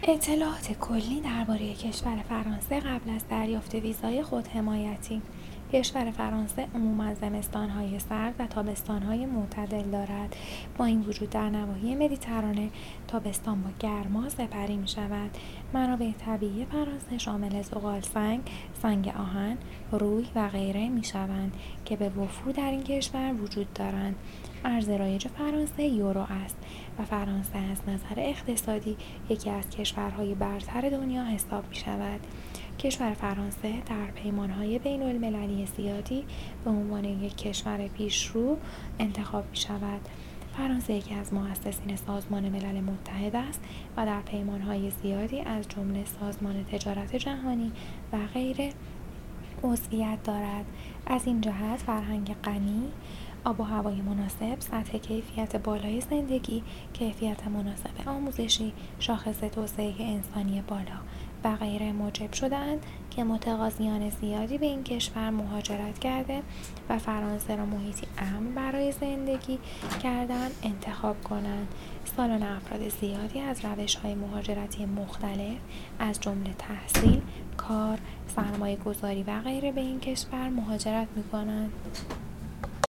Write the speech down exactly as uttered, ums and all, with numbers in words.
اطلاعات کلی درباره کشور فرانسه قبل از دریافت ویزای خودحمایتی. کشور فرانسه عموماً زمستان‌های سرد و تابستان‌های معتدل دارد. با این وجود در نواحی مدیترانه تابستان با گرما سپری می‌شود. منابع طبیعی فرانسه شامل زغال‌سنگ، سنگ آهن، روی و غیره می‌شوند که به وفور در این کشور وجود دارند. ارز رایج فرانسه یورو است و فرانسه از نظر اقتصادی یکی از کشورهای برتر دنیا حساب می‌شود. کشور فرانسه در پیمانهای بین المللی زیادی به عنوان یک کشور پیشرو انتخاب می شود. فرانسه یکی از مؤسسین سازمان ملل متحد است و در پیمانهای زیادی از جمله سازمان تجارت جهانی و غیره عضویت دارد. از این جهت فرهنگ غنی، آب و هوای مناسب، سطح کیفیت بالای زندگی، کیفیت مناسب آموزشی، شاخص توسعه انسانی بالا و غیره موجب شده‌اند که متقاضیان زیادی به این کشور مهاجرت کرده و فرانسه را محیطی امن برای زندگی کردن انتخاب کنند. سالانه افراد زیادی از روش‌های مهاجرتی مختلف از جمله تحصیل، کار، سرمایه‌گذاری و غیره به این کشور مهاجرت می‌کنند.